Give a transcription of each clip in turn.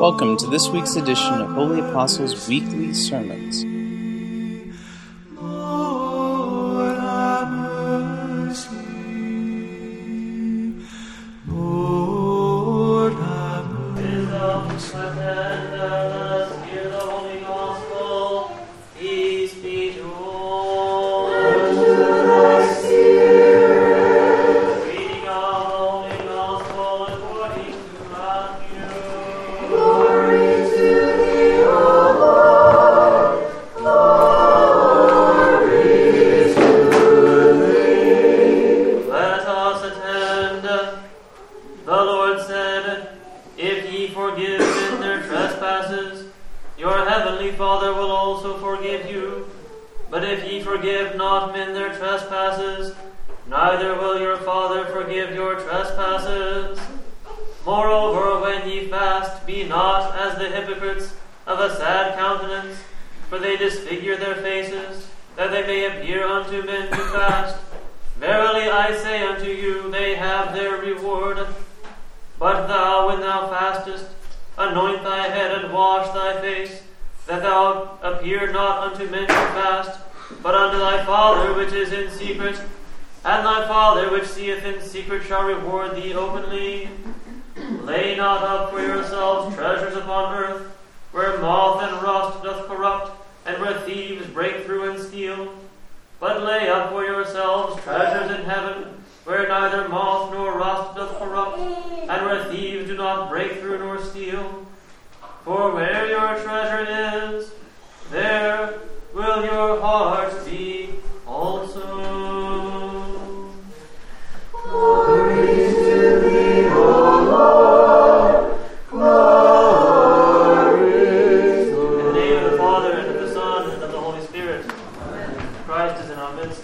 Welcome to this week's edition of Holy Apostles Weekly Sermons. Lord, have mercy. Lord, have mercy. Let us hear the Holy Gospel. Peace be to all. And to thy spirit. Reading of the Holy Gospel according to Matthew. Glory to thee, O Lord. Glory to thee. Let us attend. The Lord said, "If ye forgive men their trespasses, your heavenly Father will also forgive you. But if ye forgive not men their trespasses, neither will your Father forgive your trespasses. Moreover, when ye fast, be not as the hypocrites of a sad countenance, for they disfigure their faces, that they may appear unto men to fast. Verily I say unto you, they have their reward. But thou, when thou fastest, anoint thy head and wash thy face, that thou appear not unto men to fast, but unto thy Father which is in secret, and thy Father which seeth in secret shall reward thee openly. Lay not up for yourselves treasures upon earth, where moth and rust doth corrupt, and where thieves break through and steal. But lay up for yourselves treasures in heaven, where neither moth nor rust doth corrupt, and where thieves do not break through nor steal. For where your treasure is, there will your heart be also." Glory to thee, O Lord. Glory to In the name of the Father, and of the Son, and of the Holy Spirit. Christ is in our midst.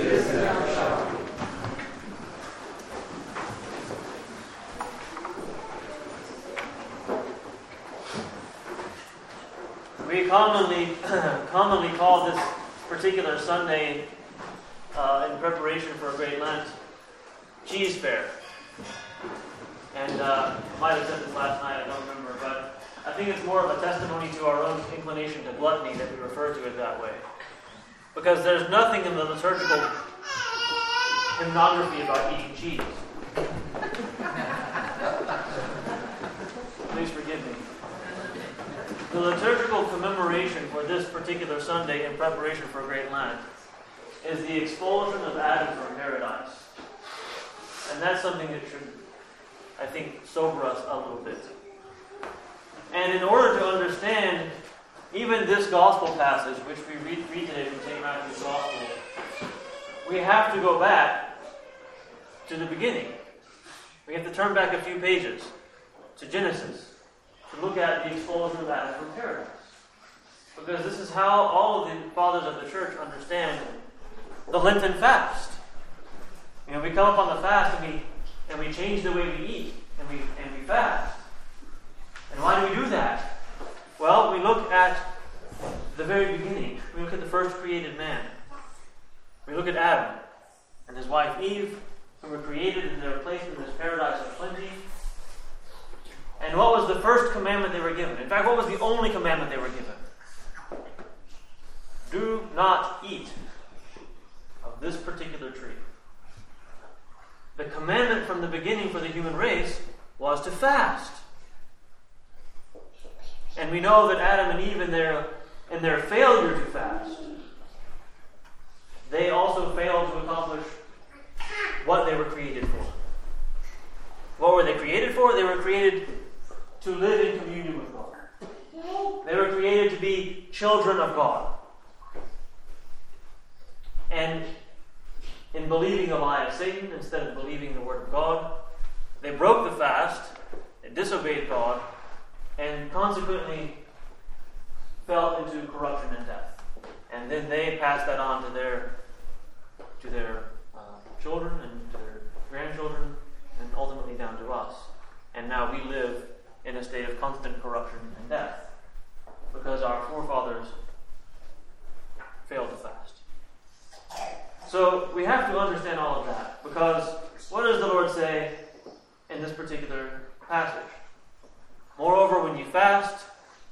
We commonly call this particular Sunday in preparation for a great Lent, Cheese Fair. And I might have said this last night, I don't remember, but I think it's more of a testimony to our own inclination to gluttony that we refer to it that way. Because there's nothing in the liturgical hymnography about eating cheese. Please forgive me. The liturgical commemoration for this particular Sunday in preparation for a great Lent is the expulsion of Adam from paradise. And that's something that should, I think, sober us a little bit. And in order to understand even this gospel passage, which we read today from St. Matthew's Gospel, we have to go back to the beginning. We have to turn back a few pages to Genesis to look at the expulsion of Adam from paradise. Because this is how all of the fathers of the church understand the Lenten fast. You know, we come up on the fast and we change the way we eat and we fast. And why do we do that? Well, we look at the very beginning. We look at the first created man. We look at Adam and his wife Eve, who were created and they were placed in this paradise of plenty. And what was the first commandment they were given? In fact, what was the only commandment they were given? Do not eat of this particular tree. The commandment from the beginning for the human race was to fast. And we know that Adam and Eve, in their failure to fast, they also failed to accomplish what they were created for. What were they created for? They were created to live in communion with God. They were created to be children of God. And in believing the lie of Satan instead of believing the word of God, they broke the fast, they disobeyed God, and consequently fell into corruption and death. And then they passed that on to their children and to their grandchildren, and ultimately down to us. And now we live in a state of constant corruption and death because our forefathers failed to fast. So we have to understand all of that, because what does the Lord say in this particular passage? Moreover, when you fast,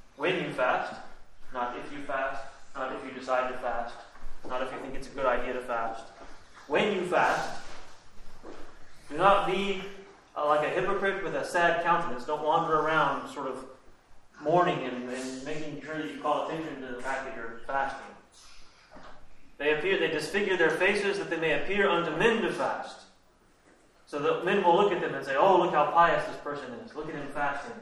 not if you fast, not if you decide to fast, not if you think it's a good idea to fast. When you fast, do not be like a hypocrite with a sad countenance. Don't wander around sort of mourning and making sure that you call attention to the fact that you're fasting. They disfigure their faces that they may appear unto men to fast. So that men will look at them and say, oh, look how pious this person is. Look at him fasting.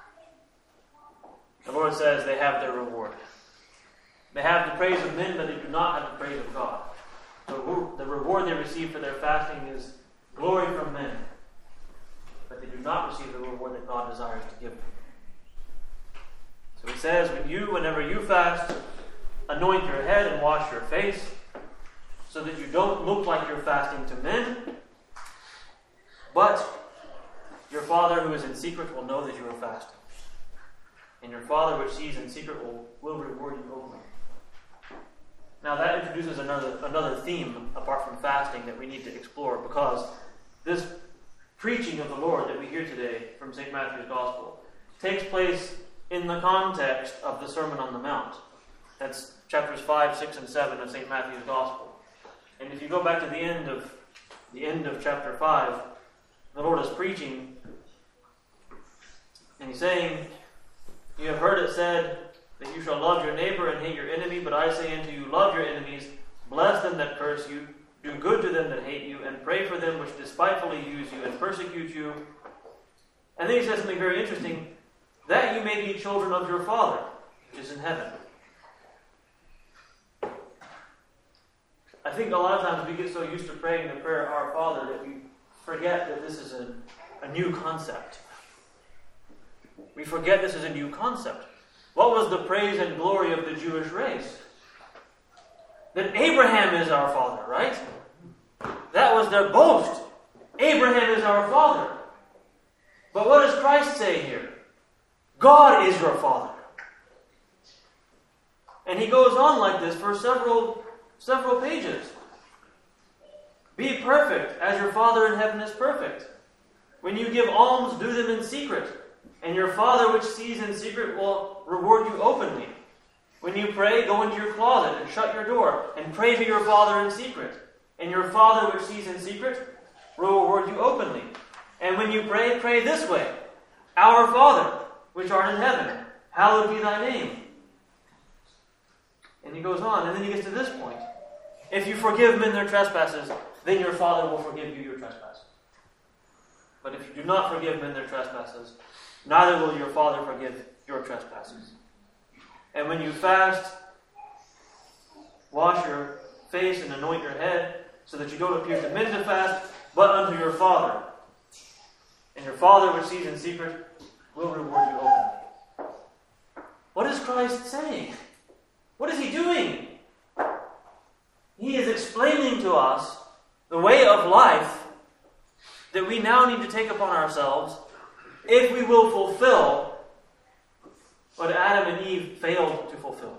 The Lord says they have their reward. They have the praise of men, but they do not have the praise of God. So the reward they receive for their fasting is glory from men. But they do not receive the reward that God desires to give them. So he says, whenever you fast, anoint your head and wash your face, so that you don't look like you're fasting to men, but your Father who is in secret will know that you are fasting. And your Father which sees in secret will reward you openly. Now that introduces another theme apart from fasting that we need to explore, because this preaching of the Lord that we hear today from St. Matthew's Gospel takes place in the context of the Sermon on the Mount. That's chapters 5, 6, and 7 of St. Matthew's Gospel. And if you go back to the end of chapter 5, the Lord is preaching, and he's saying, you have heard it said that you shall love your neighbor and hate your enemy, but I say unto you, love your enemies, bless them that curse you, do good to them that hate you, and pray for them which despitefully use you and persecute you. And then he says something very interesting, that you may be children of your Father, which is in heaven. I think a lot of times we get so used to praying the prayer, Our Father, that we forget that this is a new concept. We forget this is a new concept. What was the praise and glory of the Jewish race? That Abraham is our father, right? That was their boast. Abraham is our father. But what does Christ say here? God is your Father. And he goes on like this for several pages. Be perfect as your Father in heaven is perfect. When you give alms, do them in secret, and your Father which sees in secret will reward you openly. When you pray, go into your closet and shut your door, and pray to your Father in secret. And your Father which sees in secret will reward you openly. And when you pray, pray this way. Our Father, which art in heaven, hallowed be thy name. And he goes on, and then he gets to this point. If you forgive men their trespasses, then your Father will forgive you your trespasses. But if you do not forgive men their trespasses, neither will your Father forgive your trespasses. And when you fast, wash your face and anoint your head, so that you don't appear to men to fast, but unto your Father. And your Father which sees in secret will reward you openly. What is Christ saying? What is he doing? He is explaining to us the way of life that we now need to take upon ourselves if we will fulfill what Adam and Eve failed to fulfill.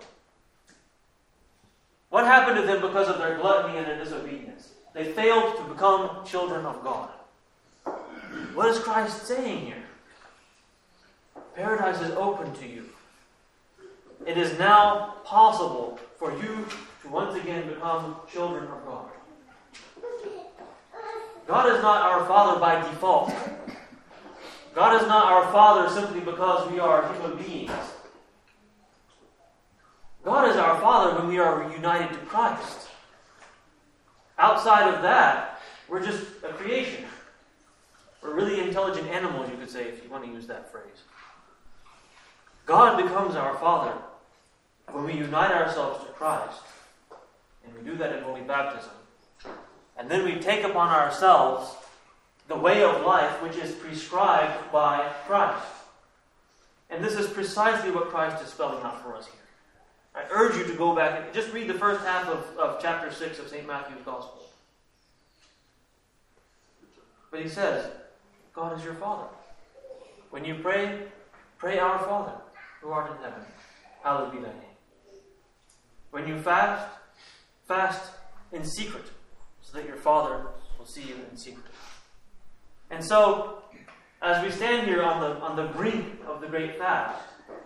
What happened to them because of their gluttony and their disobedience? They failed to become children of God. What is Christ saying here? Paradise is open to you. It is now possible for you to once again become children of God. God is not our Father by default. God is not our Father simply because we are human beings. God is our Father when we are united to Christ. Outside of that, we're just a creation. We're really intelligent animals, you could say, if you want to use that phrase. God becomes our Father when we unite ourselves to Christ. And we do that in Holy Baptism. And then we take upon ourselves the way of life which is prescribed by Christ. And this is precisely what Christ is spelling out for us here. I urge you to go back and just read the first half of chapter 6 of St. Matthew's Gospel. But he says, God is your Father. When you pray, pray our Father, who art in heaven. Hallowed be thy name. When you fast, fast in secret, so that your Father will see you in secret. And so, as we stand here on the brink of the great fast,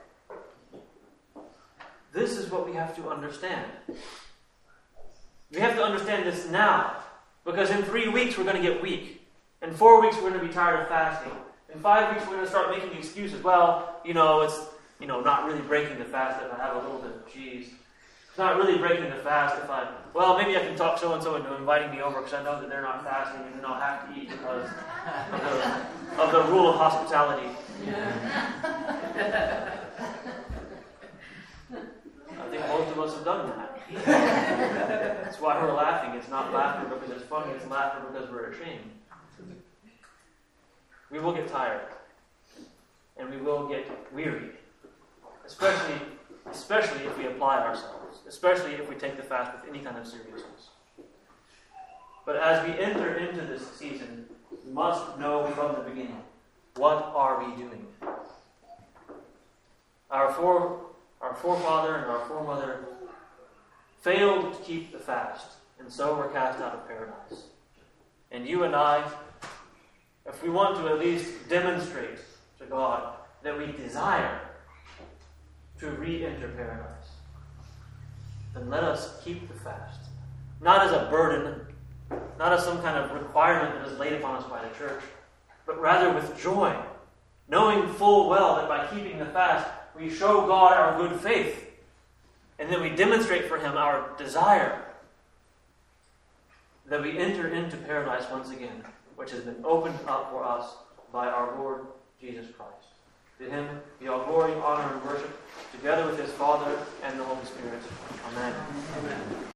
this is what we have to understand. We have to understand this now, because in 3 weeks we're going to get weak. In 4 weeks we're going to be tired of fasting. In 5 weeks we're going to start making excuses. Well, it's not really breaking the fast if I have a little bit of cheese. It's not really breaking the fast if maybe I can talk so-and-so into inviting me over because I know that they're not fasting and then I'll have to eat because of the rule of hospitality. I think most of us have done that. That's why we're laughing. It's not laughter because it's funny. It's laughter because we're ashamed. We will get tired. And we will get weary. Especially if we apply ourselves. Especially if we take the fast with any kind of seriousness. But as we enter into this season, we must know from the beginning, what are we doing? Our forefather and our foremother failed to keep the fast, and so were cast out of paradise. And you and I, if we want to at least demonstrate to God that we desire to re-enter paradise, then let us keep the fast. Not as a burden, not as some kind of requirement that is laid upon us by the church, but rather with joy, knowing full well that by keeping the fast, we show God our good faith, and then we demonstrate for Him our desire that we enter into paradise once again, which has been opened up for us by our Lord Jesus Christ. To Him be all glory, honor, and worship, together with His Father and the Holy Spirit. Amen. Amen.